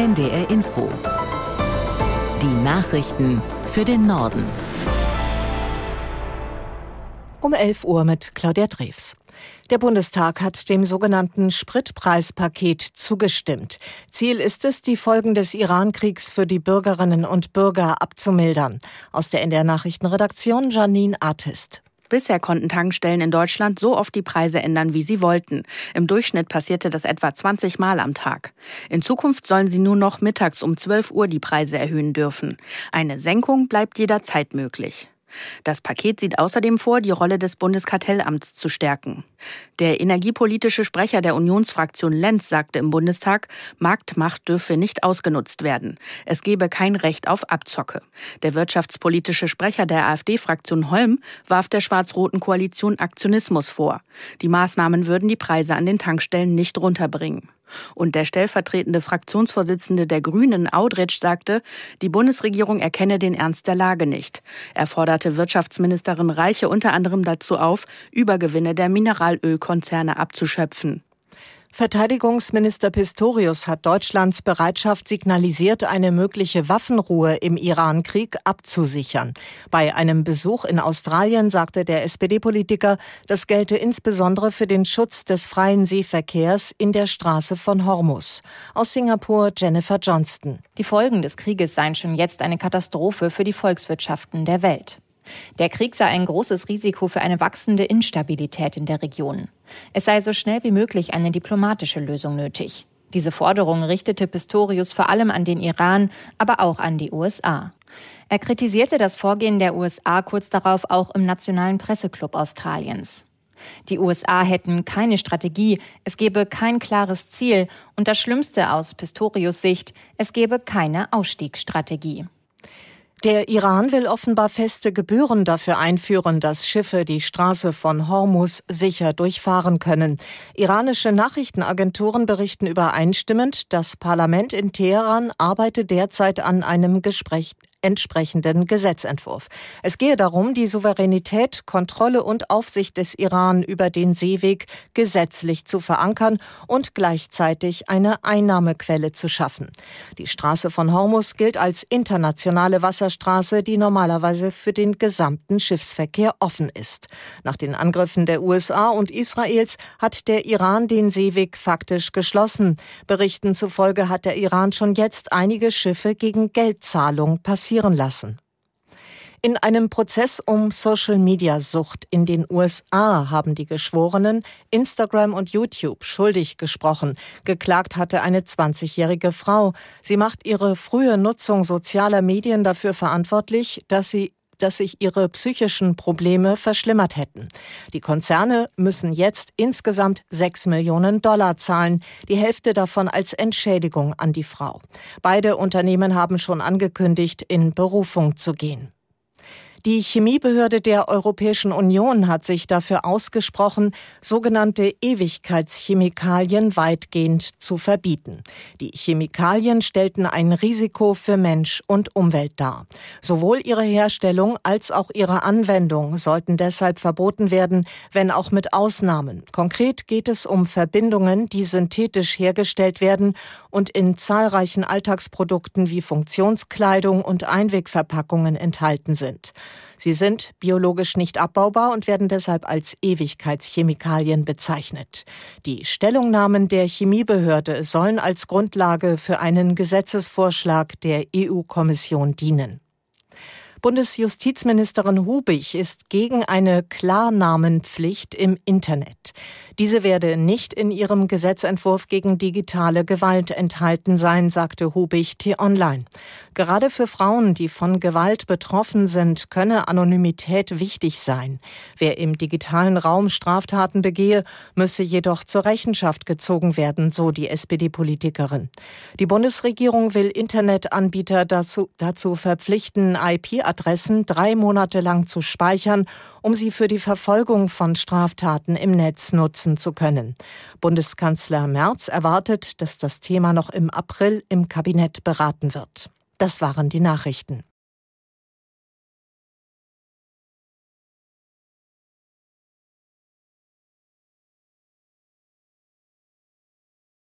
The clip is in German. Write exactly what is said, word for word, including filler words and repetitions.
N D R Info. Die Nachrichten für den Norden. Um elf Uhr mit Claudia Drews. Der Bundestag hat dem sogenannten Spritpreispaket zugestimmt. Ziel ist es, die Folgen des Iran-Kriegs für die Bürgerinnen und Bürger abzumildern. Aus der N D R-Nachrichtenredaktion Janine Artist. Bisher konnten Tankstellen in Deutschland so oft die Preise ändern, wie sie wollten. Im Durchschnitt passierte das etwa zwanzig Mal am Tag. In Zukunft sollen sie nur noch mittags um zwölf Uhr die Preise erhöhen dürfen. Eine Senkung bleibt jederzeit möglich. Das Paket sieht außerdem vor, die Rolle des Bundeskartellamts zu stärken. Der energiepolitische Sprecher der Unionsfraktion Lenz sagte im Bundestag, Marktmacht dürfe nicht ausgenutzt werden. Es gebe kein Recht auf Abzocke. Der wirtschaftspolitische Sprecher der AfD-Fraktion Holm warf der schwarz-roten Koalition Aktionismus vor. Die Maßnahmen würden die Preise an den Tankstellen nicht runterbringen. Und der stellvertretende Fraktionsvorsitzende der Grünen, Audretsch, sagte, die Bundesregierung erkenne den Ernst der Lage nicht. Er forderte Wirtschaftsministerin Reiche unter anderem dazu auf, Übergewinne der Mineralölkonzerne abzuschöpfen. Verteidigungsminister Pistorius hat Deutschlands Bereitschaft signalisiert, eine mögliche Waffenruhe im Iran-Krieg abzusichern. Bei einem Besuch in Australien sagte der S P D-Politiker, das gelte insbesondere für den Schutz des freien Seeverkehrs in der Straße von Hormuz. Aus Singapur Jennifer Johnston. Die Folgen des Krieges seien schon jetzt eine Katastrophe für die Volkswirtschaften der Welt. Der Krieg sei ein großes Risiko für eine wachsende Instabilität in der Region. Es sei so schnell wie möglich eine diplomatische Lösung nötig. Diese Forderung richtete Pistorius vor allem an den Iran, aber auch an die U S A. Er kritisierte das Vorgehen der U S A kurz darauf auch im Nationalen Presseclub Australiens. Die U S A hätten keine Strategie, es gebe kein klares Ziel und das Schlimmste aus Pistorius Sicht, es gebe keine Ausstiegsstrategie. Der Iran will offenbar feste Gebühren dafür einführen, dass Schiffe die Straße von Hormuz sicher durchfahren können. Iranische Nachrichtenagenturen berichten übereinstimmend, das Parlament in Teheran arbeite derzeit an einem Gespräch entsprechenden Gesetzentwurf. Es gehe darum, die Souveränität, Kontrolle und Aufsicht des Iran über den Seeweg gesetzlich zu verankern und gleichzeitig eine Einnahmequelle zu schaffen. Die Straße von Hormuz gilt als internationale Wasserstraße, die normalerweise für den gesamten Schiffsverkehr offen ist. Nach den Angriffen der U S A und Israels hat der Iran den Seeweg faktisch geschlossen. Berichten zufolge hat der Iran schon jetzt einige Schiffe gegen Geldzahlung passiert lassen. In einem Prozess um Social-Media-Sucht in den U S A haben die Geschworenen Instagram und YouTube schuldig gesprochen. Geklagt hatte eine zwanzigjährige Frau. Sie macht ihre frühe Nutzung sozialer Medien dafür verantwortlich, dass sie dass sich ihre psychischen Probleme verschlimmert hätten. Die Konzerne müssen jetzt insgesamt sechs Millionen Dollar zahlen, die Hälfte davon als Entschädigung an die Frau. Beide Unternehmen haben schon angekündigt, in Berufung zu gehen. Die Chemiebehörde der Europäischen Union hat sich dafür ausgesprochen, sogenannte Ewigkeitschemikalien weitgehend zu verbieten. Die Chemikalien stellten ein Risiko für Mensch und Umwelt dar. Sowohl ihre Herstellung als auch ihre Anwendung sollten deshalb verboten werden, wenn auch mit Ausnahmen. Konkret geht es um Verbindungen, die synthetisch hergestellt werden und in zahlreichen Alltagsprodukten wie Funktionskleidung und Einwegverpackungen enthalten sind. Sie sind biologisch nicht abbaubar und werden deshalb als Ewigkeitschemikalien bezeichnet. Die Stellungnahmen der Chemiebehörde sollen als Grundlage für einen Gesetzesvorschlag der E U-Kommission dienen. Bundesjustizministerin Hubig ist gegen eine Klarnamenpflicht im Internet. Diese werde nicht in ihrem Gesetzentwurf gegen digitale Gewalt enthalten sein, sagte Hubig T-Online. Gerade für Frauen, die von Gewalt betroffen sind, könne Anonymität wichtig sein. Wer im digitalen Raum Straftaten begehe, müsse jedoch zur Rechenschaft gezogen werden, so die S P D-Politikerin. Die Bundesregierung will Internetanbieter dazu, dazu verpflichten, I P-Adressen drei Monate lang zu speichern, um sie für die Verfolgung von Straftaten im Netz nutzen zu können. Bundeskanzler Merz erwartet, dass das Thema noch im April im Kabinett beraten wird. Das waren die Nachrichten.